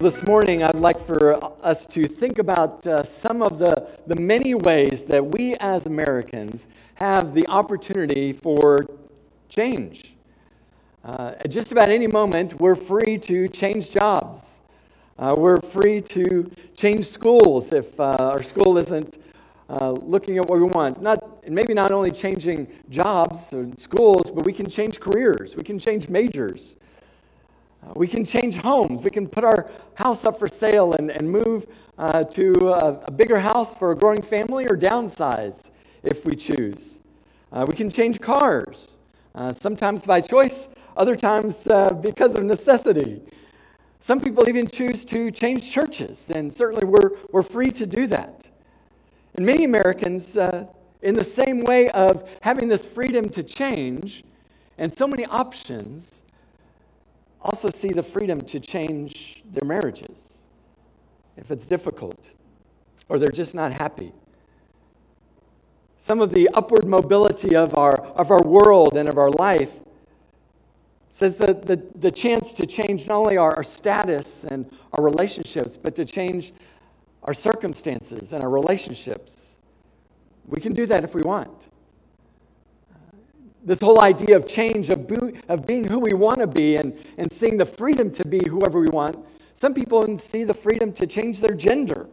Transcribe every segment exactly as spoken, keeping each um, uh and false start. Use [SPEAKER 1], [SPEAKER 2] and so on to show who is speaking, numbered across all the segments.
[SPEAKER 1] This morning, I'd like for us to think about uh, some of the, the many ways that we as Americans have the opportunity for change. Uh, at just about any moment, we're free to change jobs. Uh, we're free to change schools if uh, our school isn't uh, looking at what we want. Not, and maybe not only changing jobs or schools, but we can change careers. We can change majors. Uh, we can change homes. We can put our house up for sale and, and move uh, to a, a bigger house for a growing family or downsize if we choose. Uh, we can change cars, uh, sometimes by choice, other times uh, because of necessity. Some people even choose to change churches, and certainly we're, we're free to do that. And many Americans, uh, in the same way of having this freedom to change and so many options, also see the freedom to change their marriages if it's difficult or they're just not happy. Some of the upward mobility of our of our world and of our life says that the, the chance to change not only our, our status and our relationships, but to change our circumstances and our relationships. We can do that if we want. This whole idea of change, of, be, of being who we want to be and, and seeing the freedom to be whoever we want. Some people even see the freedom to change their gender.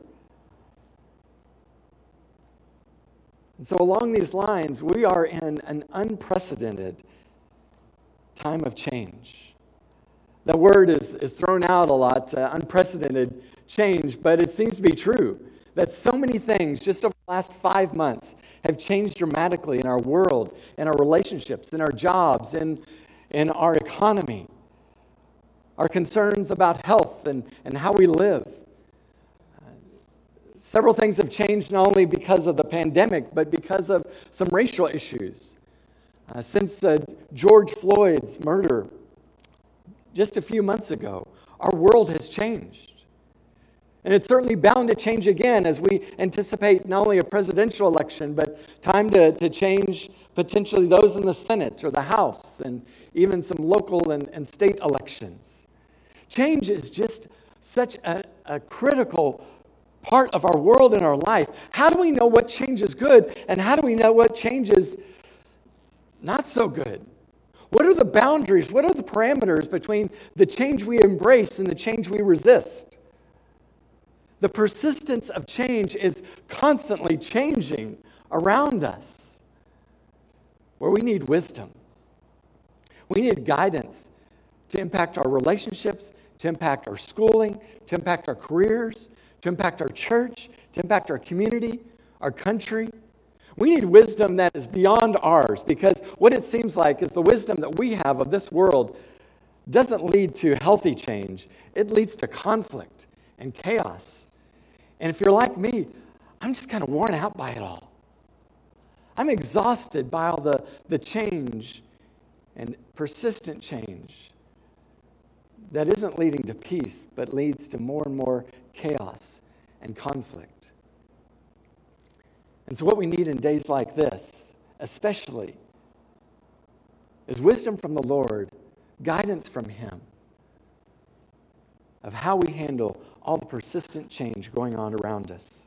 [SPEAKER 1] And so along these lines, we are in an unprecedented time of change. That word is, is thrown out a lot, uh, unprecedented change, but it seems to be true that so many things just over the last five months have changed dramatically in our world, in our relationships, in our jobs, in, in our economy, our concerns about health and, and how we live. Uh, several things have changed not only because of the pandemic, but because of some racial issues. Uh, since uh, George Floyd's murder just a few months ago, our world has changed. And it's certainly bound to change again as we anticipate not only a presidential election, but time to, to change potentially those in the Senate or the House and even some local and, and state elections. Change is just such a, a critical part of our world and our life. How do we know what change is good and how do we know what change is not so good? What are the boundaries? What are the parameters between the change we embrace and the change we resist? The persistence of change is constantly changing around us, where we need wisdom. We need guidance to impact our relationships, to impact our schooling, to impact our careers, to impact our church, to impact our community, our country. We need wisdom that is beyond ours, because what it seems like is the wisdom that we have of this world doesn't lead to healthy change. It leads to conflict and chaos. And if you're like me, I'm just kind of worn out by it all. I'm exhausted by all the, the change and persistent change that isn't leading to peace, but leads to more and more chaos and conflict. And so what we need in days like this, especially, is wisdom from the Lord, guidance from Him, of how we handle all the persistent change going on around us.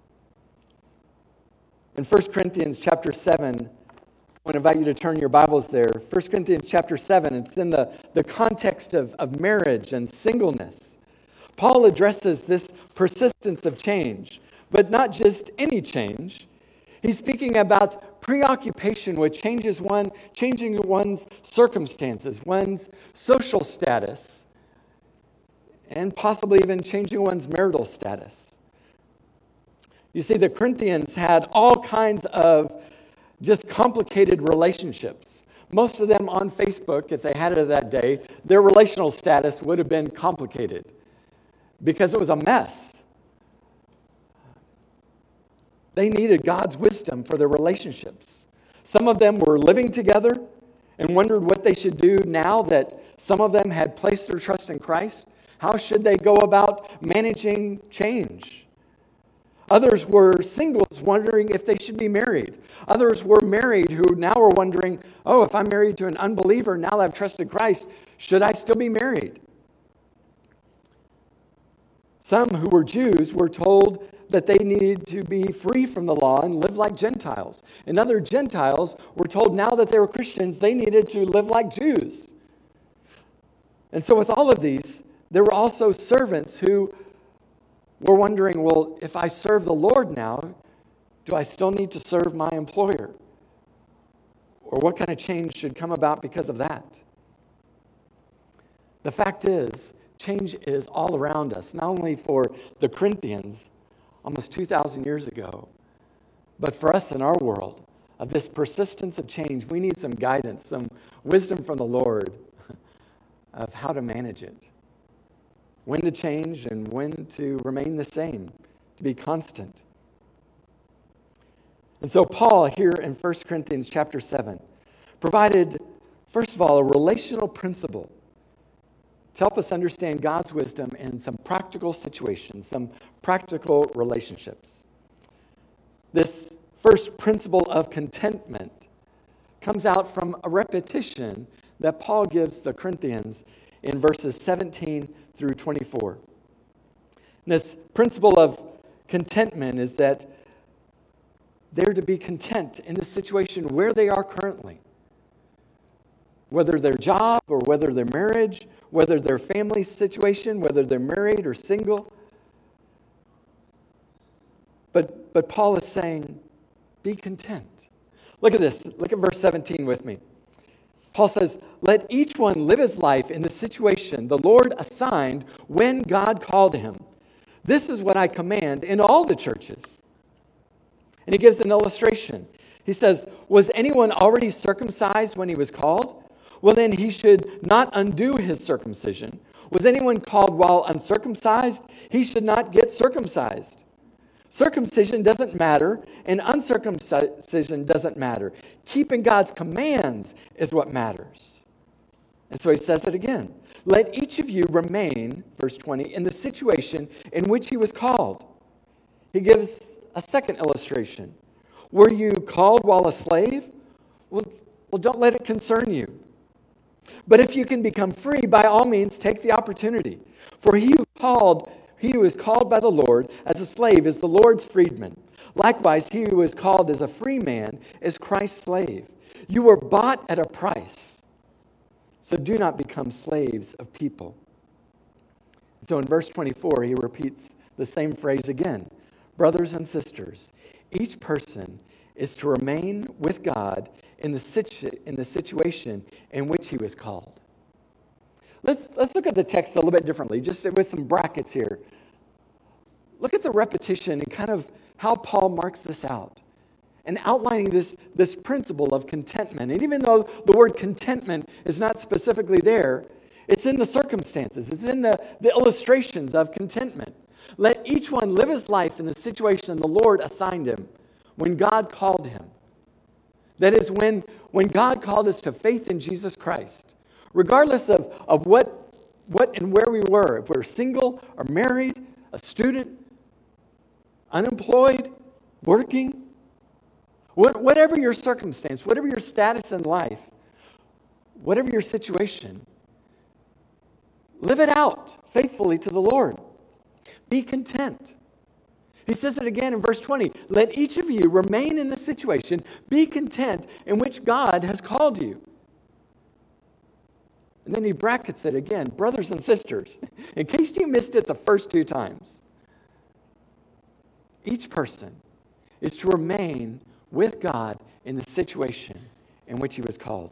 [SPEAKER 1] In First Corinthians chapter seven, I want to invite you to turn your Bibles there. First Corinthians chapter seven, it's in the, the context of, of marriage and singleness. Paul addresses this persistence of change, but not just any change. He's speaking about preoccupation with changes one, changing one's circumstances, one's social status, and possibly even changing one's marital status. You see, the Corinthians had all kinds of just complicated relationships. Most of them on Facebook, if they had it that day, their relational status would have been complicated because it was a mess. They needed God's wisdom for their relationships. Some of them were living together and wondered what they should do now that some of them had placed their trust in Christ. How should they go about managing change? Others were singles wondering if they should be married. Others were married who now are wondering, oh, if I'm married to an unbeliever, now that I've trusted Christ, should I still be married? Some who were Jews were told that they needed to be free from the law and live like Gentiles. And other Gentiles were told now that they were Christians, they needed to live like Jews. And so with all of these, there were also servants who were wondering, well, if I serve the Lord now, do I still need to serve my employer? Or what kind of change should come about because of that? The fact is, change is all around us, not only for the Corinthians almost two thousand years ago, but for us in our world of this persistence of change. We need some guidance, some wisdom from the Lord of how to manage it, when to change and when to remain the same, to be constant. And so Paul here in First Corinthians chapter seven provided, first of all, a relational principle to help us understand God's wisdom in some practical situations, some practical relationships. This first principle of contentment comes out from a repetition that Paul gives the Corinthians in verses seventeen through twenty-four. And this principle of contentment is that they're to be content in the situation where they are currently. Whether their job or whether their marriage, whether their family situation, whether they're married or single. But, but Paul is saying, be content. Look at this. Look at verse seventeen with me. Paul says, let each one live his life in the situation the Lord assigned when God called him. This is what I command in all the churches. And he gives an illustration. He says, was anyone already circumcised when he was called? Well, then he should not undo his circumcision. Was anyone called while uncircumcised? He should not get circumcised. Circumcision doesn't matter, and uncircumcision doesn't matter. Keeping God's commands is what matters. And so he says it again. Let each of you remain, verse twenty, in the situation in which he was called. He gives a second illustration. Were you called while a slave? Well, well, don't let it concern you. But if you can become free, by all means, take the opportunity. For he who called, he who is called by the Lord as a slave is the Lord's freedman. Likewise, he who is called as a free man is Christ's slave. You were bought at a price, so do not become slaves of people. So in verse twenty-four, he repeats the same phrase again. Brothers and sisters, each person is to remain with God in the situ- in the situation in which he was called. Let's, let's look at the text a little bit differently, just with some brackets here. Look at the repetition and kind of how Paul marks this out and outlining this, this principle of contentment. And even though the word contentment is not specifically there, it's in the circumstances. It's in the, the illustrations of contentment. Let each one live his life in the situation the Lord assigned him when God called him. That is, when, when God called us to faith in Jesus Christ, regardless of, of what, what and where we were, if we're single or married, a student, unemployed, working, what, whatever your circumstance, whatever your status in life, whatever your situation, live it out faithfully to the Lord. Be content. He says it again in verse twenty. Let each of you remain in the situation, be content in which God has called you. And then he brackets it again. Brothers and sisters, in case you missed it the first two times, each person is to remain with God in the situation in which he was called.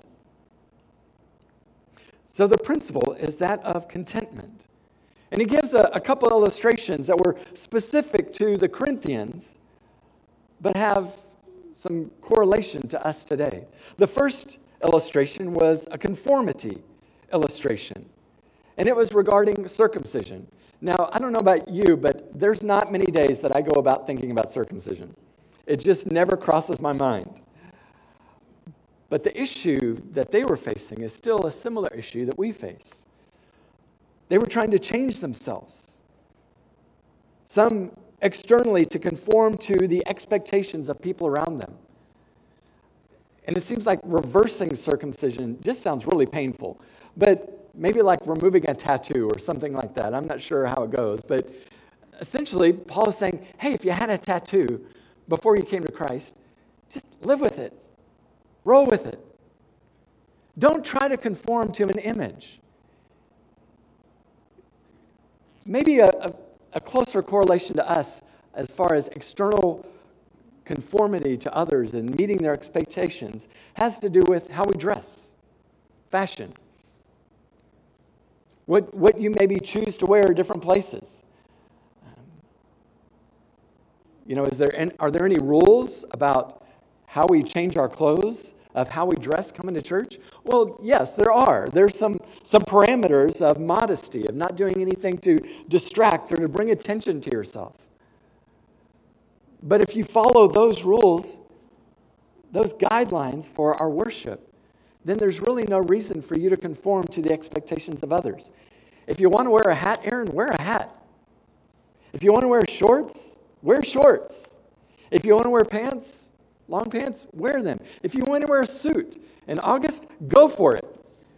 [SPEAKER 1] So the principle is that of contentment. And he gives a, a couple illustrations that were specific to the Corinthians, but have some correlation to us today. The first illustration was a conformity illustration, and it was regarding circumcision. Now, I don't know about you, but there's not many days that I go about thinking about circumcision. It just never crosses my mind. But the issue that they were facing is still a similar issue that we face. They were trying to change themselves. Some externally to conform to the expectations of people around them. And it seems like reversing circumcision just sounds really painful. But maybe like removing a tattoo or something like that. I'm not sure how it goes. But essentially, Paul is saying, hey, if you had a tattoo before you came to Christ, just live with it. Roll with it. Don't try to conform to an image. Maybe a, a, a closer correlation to us as far as external conformity to others and meeting their expectations has to do with how we dress, fashion. What, what you maybe choose to wear at different places. Um, you know, is there are there any rules about how we change our clothes, of how we dress coming to church? Well, yes, there are. There's some, some parameters of modesty, of not doing anything to distract or to bring attention to yourself. But if you follow those rules, those guidelines for our worship, then there's really no reason for you to conform to the expectations of others. If you want to wear a hat, Aaron, wear a hat. If you want to wear shorts, wear shorts. If you want to wear pants, long pants, wear them. If you want to wear a suit in August, go for it.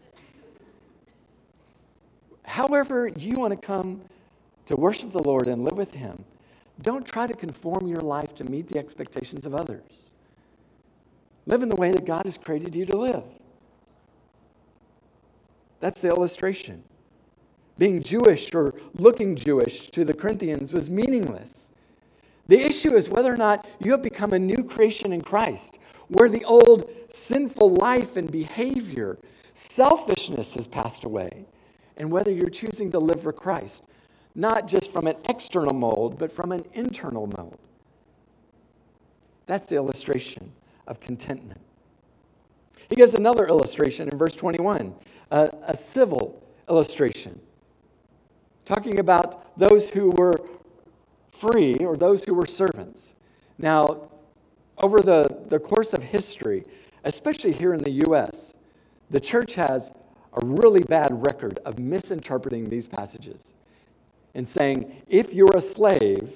[SPEAKER 1] However you want to come to worship the Lord and live with Him, don't try to conform your life to meet the expectations of others. Live in the way that God has created you to live. That's the illustration. Being Jewish or looking Jewish to the Corinthians was meaningless. The issue is whether or not you have become a new creation in Christ, where the old sinful life and behavior, selfishness has passed away, and whether you're choosing to live for Christ, not just from an external mold, but from an internal mold. That's the illustration of contentment. He gives another illustration in verse twenty-one, a, a civil illustration, talking about those who were free or those who were servants. Now, over the, the course of history, especially here in the U S, the church has a really bad record of misinterpreting these passages and saying, if you're a slave,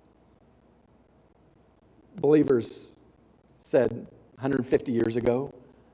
[SPEAKER 1] believers said one hundred fifty years ago,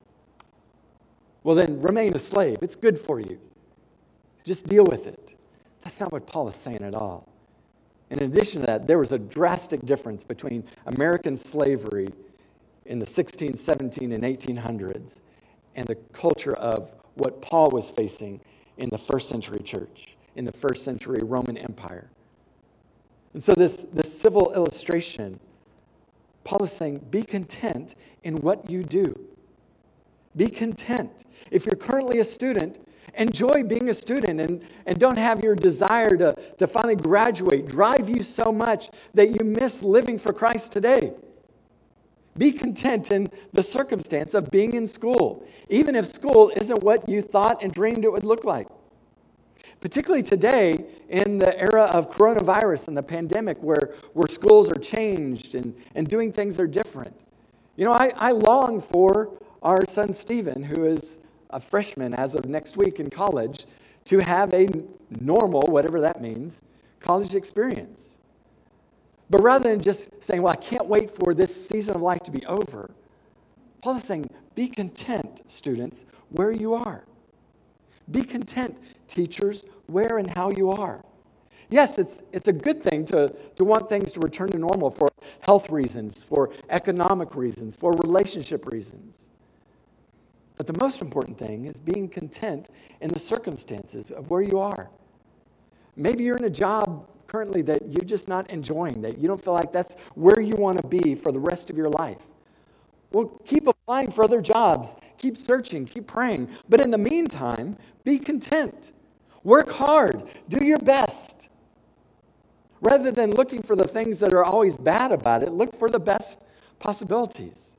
[SPEAKER 1] well then remain a slave. It's good for you. Just deal with it. That's not what Paul is saying at all. In addition to that, there was a drastic difference between American slavery in the sixteen, seventeen, and eighteen hundreds and the culture of what Paul was facing in the first century church, in the first century Roman Empire. And so this, this civil illustration, Paul is saying, be content in what you do. Be content. If you're currently a student, enjoy being a student and, and don't have your desire to, to finally graduate drive you so much that you miss living for Christ today. Be content in the circumstance of being in school, even if school isn't what you thought and dreamed it would look like. Particularly today in the era of coronavirus and the pandemic where, where schools are changed and, and doing things are different. You know, I, I long for our son Stephen, who is a freshman as of next week in college, to have a normal, whatever that means, college experience. But rather than just saying, well, I can't wait for this season of life to be over, Paul is saying, be content, students, where you are. Be content, teachers, where and how you are. Yes, it's it's a good thing to, to want things to return to normal for health reasons, for economic reasons, for relationship reasons. But the most important thing is being content in the circumstances of where you are. Maybe you're in a job currently that you're just not enjoying, that you don't feel like that's where you want to be for the rest of your life. Well, keep applying for other jobs. Keep searching. Keep praying. But in the meantime, be content. Work hard. Do your best. Rather than looking for the things that are always bad about it, look for the best possibilities.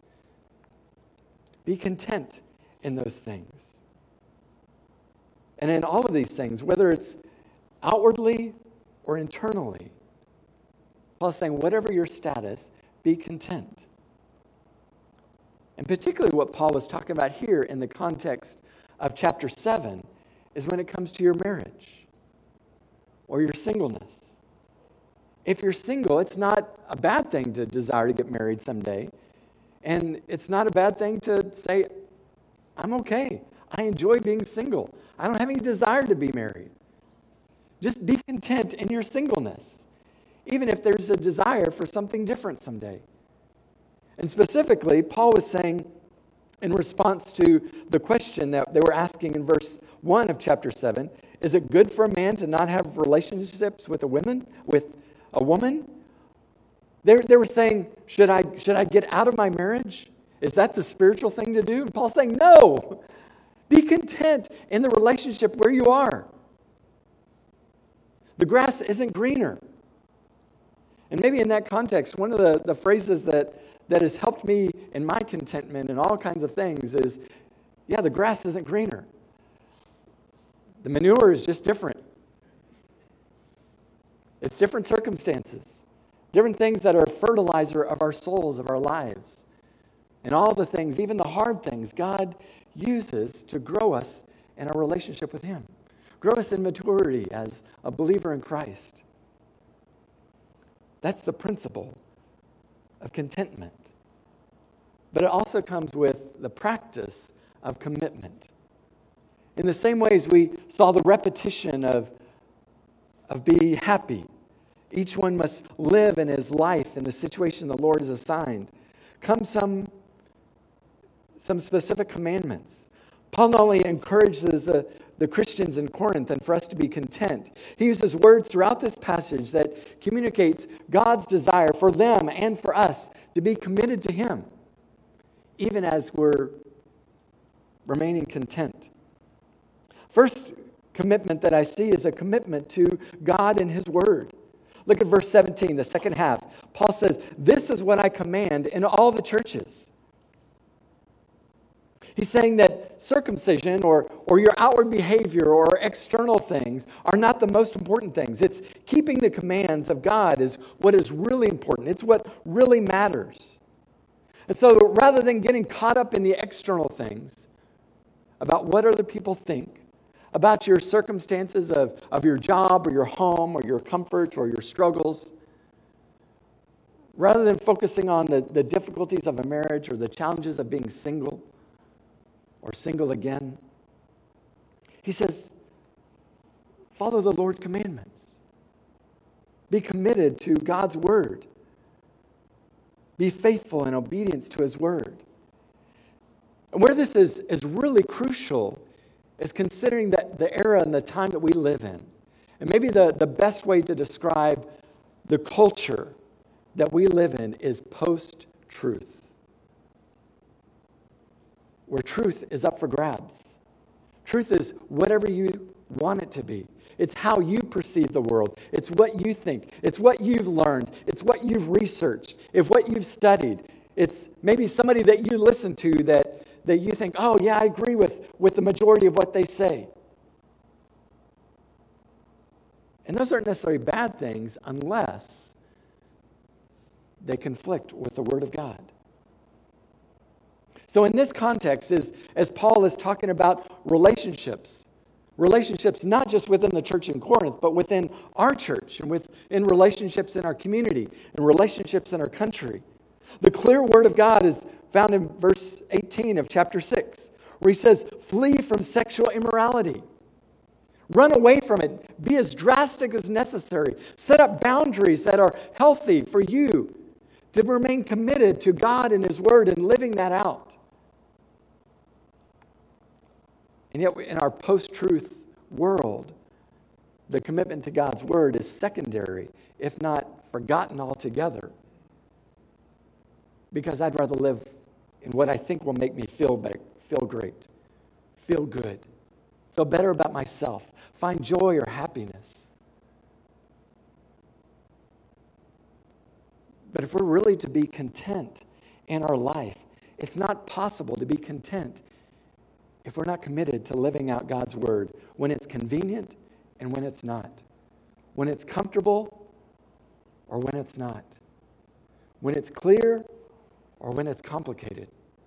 [SPEAKER 1] Be content in those things. And in all of these things, whether it's outwardly or internally, Paul is saying, whatever your status, be content. And particularly what Paul was talking about here in the context of chapter seven is when it comes to your marriage or your singleness. If you're single, it's not a bad thing to desire to get married someday. And it's not a bad thing to say, I'm okay. I enjoy being single. I don't have any desire to be married. Just be content in your singleness. even if there's a desire for something different someday. And specifically, Paul was saying in response to the question that they were asking in verse one of chapter seven, is it good for a man to not have relationships with a woman, with a woman? They, they were saying, should I, should I get out of my marriage? Is that the spiritual thing to do? And Paul's saying, no. Be content in the relationship where you are. The grass isn't greener. And maybe in that context, one of the, the phrases that, that has helped me in my contentment and all kinds of things is, yeah, the grass isn't greener. The manure is just different. It's different circumstances, different things that are fertilizer of our souls, of our lives. And all the things, even the hard things, God uses to grow us in our relationship with Him. Grow us in maturity as a believer in Christ. That's the principle of contentment. But it also comes with the practice of commitment. In the same ways we saw the repetition of, of be happy. Each one must live in his life in the situation the Lord has assigned. Come some, some specific commandments. Paul not only encourages the, the Christians in Corinth and for us to be content, he uses words throughout this passage that communicates God's desire for them and for us to be committed to Him, even as we're remaining content. First commitment that I see is a commitment to God and His Word. Look at verse seventeen, the second half. Paul says, this is what I command in all the churches. He's saying that circumcision or, or your outward behavior or external things are not the most important things. It's keeping the commands of God is what is really important. It's what really matters. And so rather than getting caught up in the external things about what other people think, about your circumstances of, of your job or your home or your comforts or your struggles, rather than focusing on the, the difficulties of a marriage or the challenges of being single or single again, he says, follow the Lord's commandments. Be committed to God's Word. Be faithful in obedience to His Word. And where this is, is really crucial is considering that the era and the time that we live in. And maybe the, the best way to describe the culture that we live in is post-truth, where truth is up for grabs. Truth is whatever you want it to be. It's how you perceive the world. It's what you think. It's what you've learned. It's what you've researched. It's what you've studied. It's maybe somebody that you listen to that that you think, oh yeah, I agree with, with the majority of what they say. And those aren't necessarily bad things unless they conflict with the Word of God. So in this context, is, as Paul is talking about relationships, relationships not just within the church in Corinth, but within our church and within relationships in our community and relationships in our country. The clear Word of God is found in verse eighteen of chapter six, where he says, flee from sexual immorality. Run away from it. Be as drastic as necessary. Set up boundaries that are healthy for you to remain committed to God and His Word and living that out. And yet in our post-truth world, the commitment to God's Word is secondary, if not forgotten altogether. Because I'd rather live in what I think will make me feel better, feel great, feel good, feel better about myself, find joy or happiness. But if we're really to be content in our life, it's not possible to be content if we're not committed to living out God's Word when it's convenient and when it's not, when it's comfortable or when it's not, when it's clear or when it's complicated.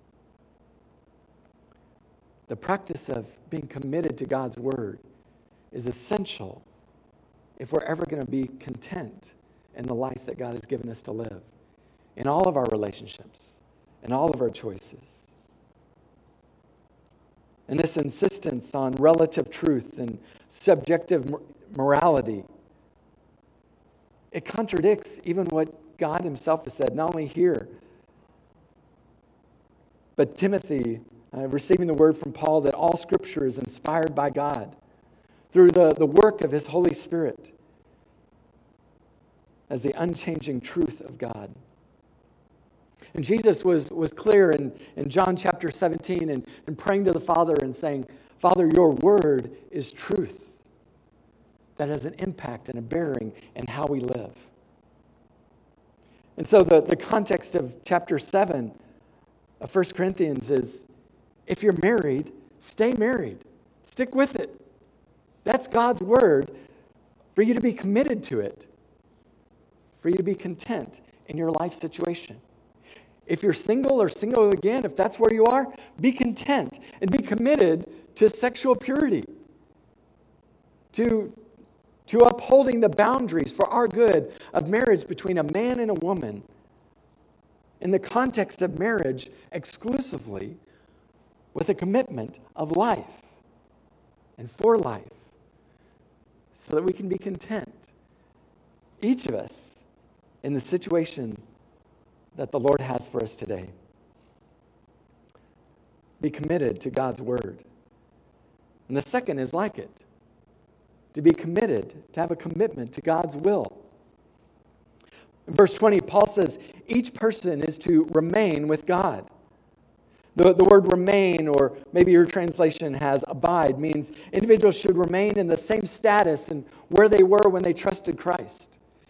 [SPEAKER 1] The practice of being committed to God's Word is essential if we're ever going to be content in the life that God has given us to live, in all of our relationships, in all of our choices. And this insistence on relative truth and subjective morality it contradicts even what God himself has said, not only here, but Timothy uh, receiving the word from Paul that all Scripture is inspired by God through the, the work of his Holy Spirit as the unchanging truth of God. And Jesus was, was clear in, in John chapter seventeen and, and praying to the Father and saying, Father, your word is truth that has an impact and a bearing in how we live. And so the, the context of chapter seven of First Corinthians is, if you're married, stay married. Stick with it. That's God's word for you to be committed to it, for you to be content in your life situation. If you're single or single again, if that's where you are, be content and be committed to sexual purity, to, to upholding the boundaries for our good of marriage between a man and a woman in the context of marriage exclusively with a commitment of life and for life so that we can be content, each of us, in the situation that the Lord has for us today. Be committed to God's word. And the second is like it, to be committed, to have a commitment to God's will. In verse twenty, Paul says, each person is to remain with God. The, the word remain, or maybe your translation has abide, means individuals should remain in the same status and where they were when they trusted Christ.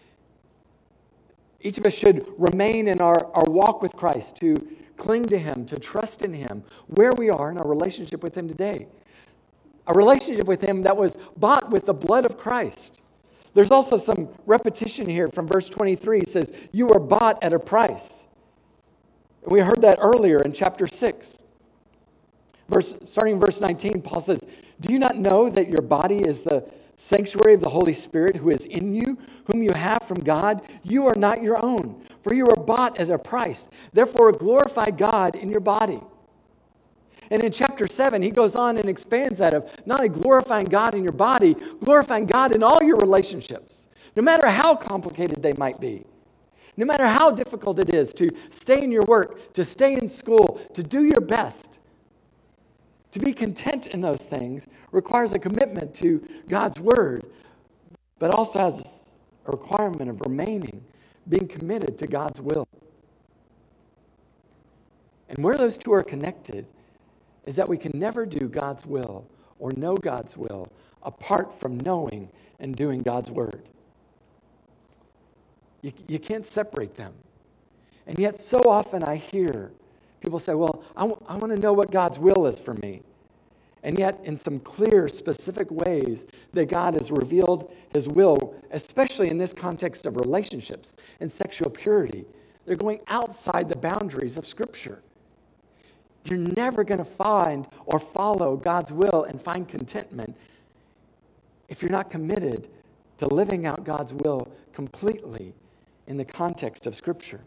[SPEAKER 1] Each of us should remain in our, our walk with Christ, to cling to him, to trust in him, where we are in our relationship with him today. A relationship with him that was bought with the blood of Christ. There's also some repetition here from verse twenty-three. It says, you were bought at a price. We heard that earlier in chapter six. Verse, starting in verse nineteen, Paul says, do you not know that your body is the sanctuary of the Holy Spirit who is in you, whom you have from God? You are not your own, for you are bought as a price. Therefore, glorify God in your body. And in chapter seven, he goes on and expands that of not only glorifying God in your body, glorifying God in all your relationships, no matter how complicated they might be. No matter how difficult it is to stay in your work, to stay in school, to do your best. To be content in those things requires a commitment to God's word, but also has a requirement of remaining, being committed to God's will. And where those two are connected is that we can never do God's will or know God's will apart from knowing and doing God's word. You, you can't separate them. And yet so often I hear people say, well, I, w- I want to know what God's will is for me. And yet in some clear, specific ways that God has revealed his will, especially in this context of relationships and sexual purity, they're going outside the boundaries of Scripture. You're never going to find or follow God's will and find contentment if you're not committed to living out God's will completely in the context of Scripture.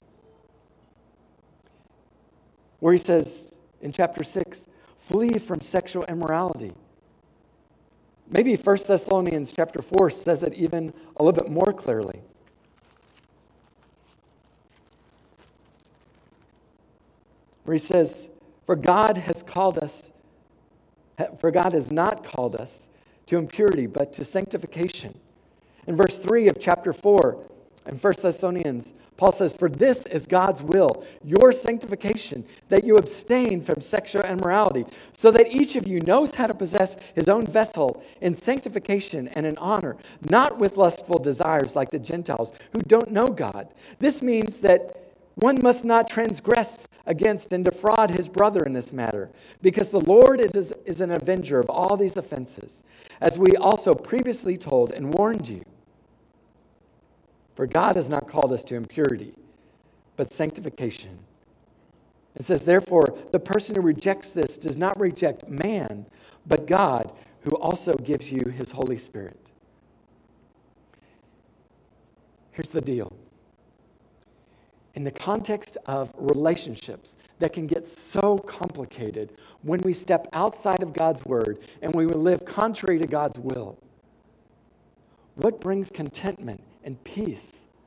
[SPEAKER 1] Where he says in chapter six, flee from sexual immorality. Maybe First Thessalonians chapter four says it even a little bit more clearly. Where he says, For God has called us, for God has not called us to impurity, but to sanctification. In verse three of chapter four, in First Thessalonians, Paul says, for this is God's will, your sanctification, that you abstain from sexual immorality, so that each of you knows how to possess his own vessel in sanctification and in honor, not with lustful desires like the Gentiles who don't know God. This means that one must not transgress against and defraud his brother in this matter, because the Lord is, is an avenger of all these offenses, as we also previously told and warned you. For God has not called us to impurity, but sanctification. It says, therefore, the person who rejects this does not reject man, but God, who also gives you his Holy Spirit. Here's the deal. In the context of relationships that can get so complicated when we step outside of God's word and we live contrary to God's will, what brings contentment and peace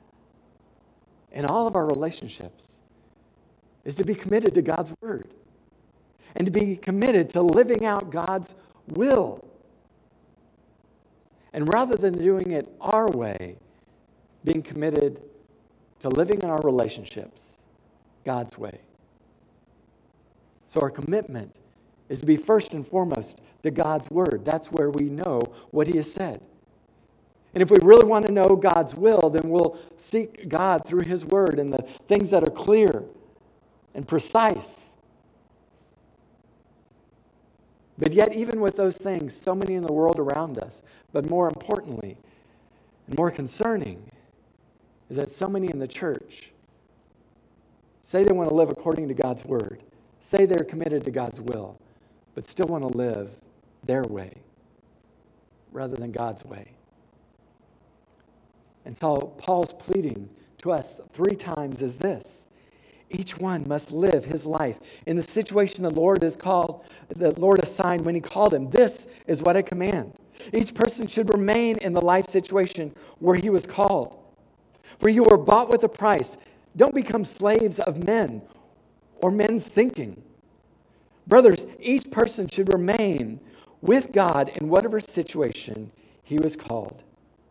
[SPEAKER 1] in all of our relationships is to be committed to God's word and to be committed to living out God's will. And rather than doing it our way, being committed to living in our relationships God's way. So our commitment is to be first and foremost to God's word. That's where we know what he has said. And if we really want to know God's will, then we'll seek God through his word and the things that are clear and precise. But yet, even with those things, so many in the world around us, but more importantly and more concerning, is that so many in the church say they want to live according to God's word, say they're committed to God's will, but still want to live their way rather than God's way. And so Paul's pleading to us three times is this: each one must live his life in the situation the Lord has called, the Lord assigned when he called him. This is what I command. Each person should remain in the life situation where he was called. For you were bought with a price. Don't become slaves of men or men's thinking. Brothers, each person should remain with God in whatever situation he was called.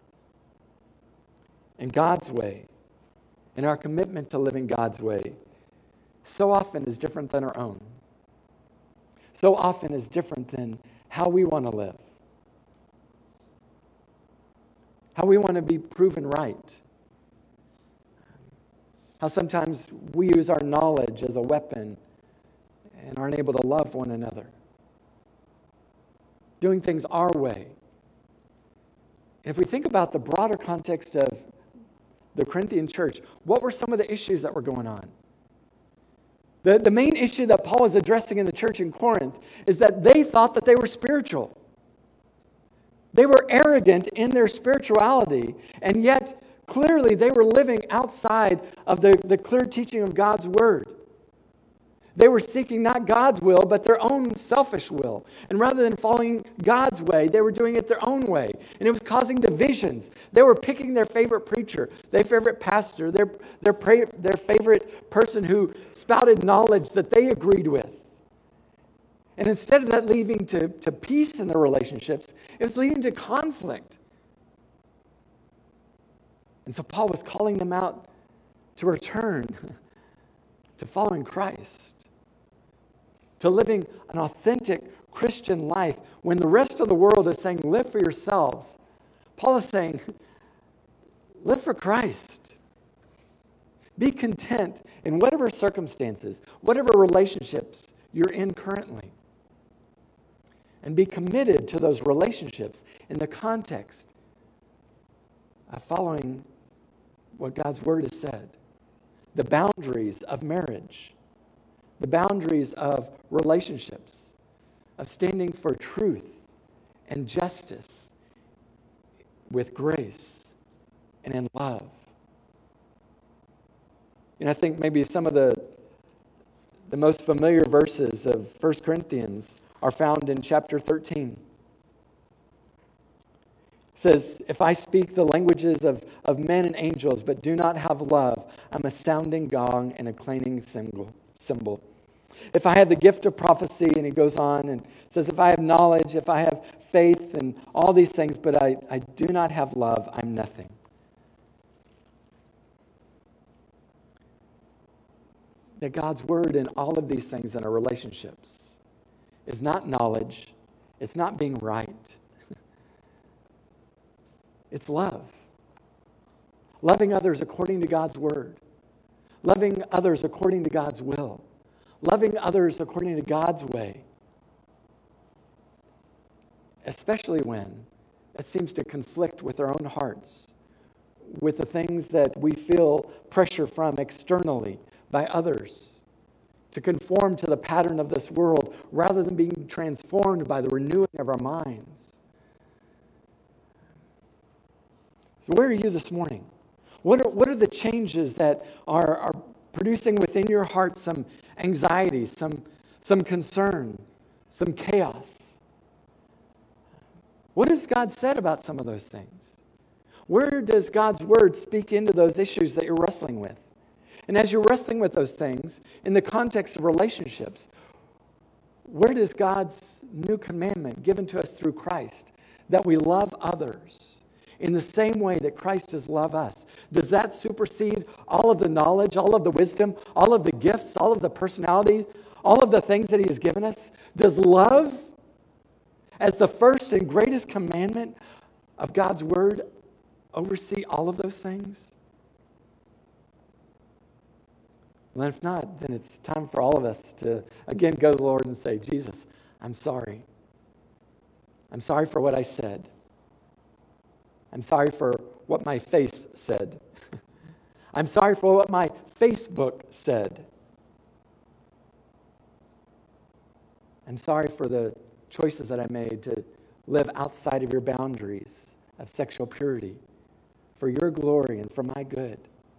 [SPEAKER 1] And God's way, and our commitment to living God's way, so often is different than our own. So often is different than how we want to live. How we want to be proven right. How sometimes we use our knowledge as a weapon and aren't able to love one another. Doing things our way. And if we think about the broader context of the Corinthian church, what were some of the issues that were going on? The, the main issue that Paul is addressing in the church in Corinth is that they thought that they were spiritual. They were arrogant in their spirituality, and yet clearly they were living outside of the, the clear teaching of God's word. They were seeking not God's will, but their own selfish will. And rather than following God's way, they were doing it their own way. And it was causing divisions. They were picking their favorite preacher, their favorite pastor, their, their, pra- their favorite person who spouted knowledge that they agreed with. And instead of that leading to, to peace in their relationships, it was leading to conflict. And so Paul was calling them out to return to following Christ, to living an authentic Christian life when the rest of the world is saying, live for yourselves. Paul is saying, live for Christ. Be content in whatever circumstances, whatever relationships you're in currently. And be committed to those relationships in the context of following what God's word has said. The boundaries of marriage, the boundaries of relationships, of standing for truth and justice with grace and in love. And I think maybe some of the, the most familiar verses of First Corinthians are found in chapter thirteen. It says, if I speak the languages of, of men and angels, but do not have love, I'm a sounding gong and a clanging cymbal. cymbal. If I have the gift of prophecy, and he goes on and says, if I have knowledge, if I have faith and all these things, but I, I do not have love, I'm nothing. That God's word in all of these things in our relationships is not knowledge, it's not being right. It's love. Loving others according to God's word. Loving others according to God's will. Loving others according to God's way. Especially when it seems to conflict with our own hearts, with the things that we feel pressure from externally by others, to conform to the pattern of this world rather than being transformed by the renewing of our minds. So where are you this morning? What are, what are the changes that are, are producing within your heart some anxiety, some, some concern, some chaos? What has God said about some of those things? Where does God's word speak into those issues that you're wrestling with? And as you're wrestling with those things, in the context of relationships, where does God's new commandment given to us through Christ, that we love others in the same way that Christ has loved us, does that supersede all of the knowledge, all of the wisdom, all of the gifts, all of the personality, all of the things that he has given us? Does love, as the first and greatest commandment of God's word, oversee all of those things? Well, if not, then it's time for all of us to, again, go to the Lord and say, Jesus, I'm sorry. I'm sorry for what I said. I'm sorry for what my face said. I'm sorry for what my Facebook said. I'm sorry for the choices that I made to live outside of your boundaries of sexual purity, for your glory and for my good.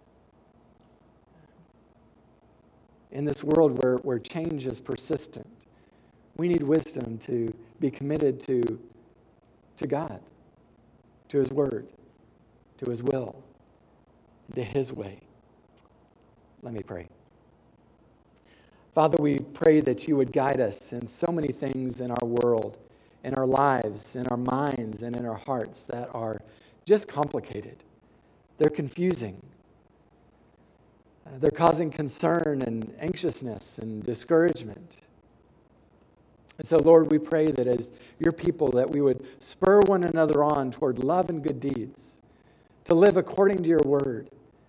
[SPEAKER 1] In this world where, where change is persistent, we need wisdom to be committed to, to God, to his word, to his will, to his way. Let me pray. Father, we pray that you would guide us in so many things in our world, in our lives, in our minds, and in our hearts that are just complicated. They're confusing. Uh, they're causing concern and anxiousness and discouragement. And so, Lord, we pray that as your people, that we would spur one another on toward love and good deeds, to live according to your word,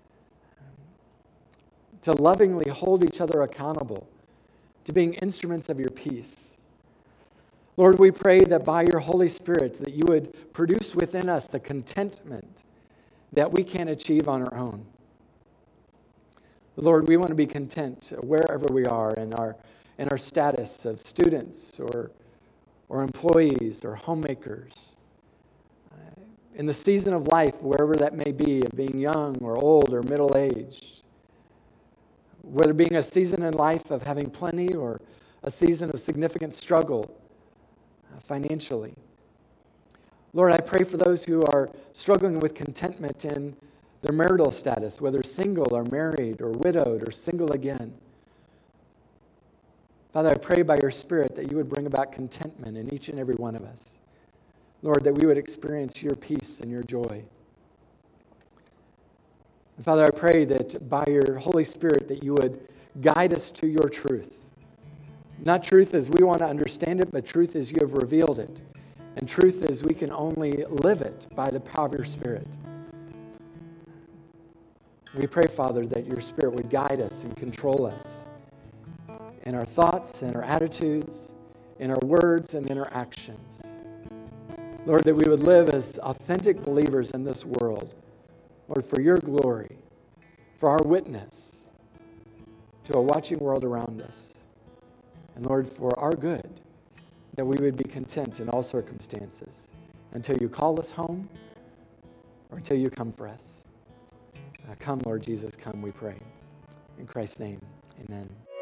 [SPEAKER 1] to lovingly hold each other accountable, to being instruments of your peace. Lord, we pray that by your Holy Spirit, that you would produce within us the contentment that we can't achieve on our own. Lord, we want to be content wherever we are in our in our status of students or, or employees or homemakers. Uh, in the season of life, wherever that may be, of being young or old or middle-aged. Whether being a season in life of having plenty or a season of significant struggle uh, financially. Lord, I pray for those who are struggling with contentment in their marital status, whether single or married or widowed or single again. Father, I pray by your Spirit that you would bring about contentment in each and every one of us. Lord, that we would experience your peace and your joy. And Father, I pray that by your Holy Spirit that you would guide us to your truth. Not truth as we want to understand it, but truth as you have revealed it. And truth as we can only live it by the power of your Spirit. We pray, Father, that your Spirit would guide us and control us in our thoughts, in our attitudes, in our words, and in our actions. Lord, that we would live as authentic believers in this world. Lord, for your glory, for our witness to a watching world around us. And Lord, for our good, that we would be content in all circumstances until you call us home or until you come for us. Uh, come, Lord Jesus, come, we pray. In Christ's name, amen.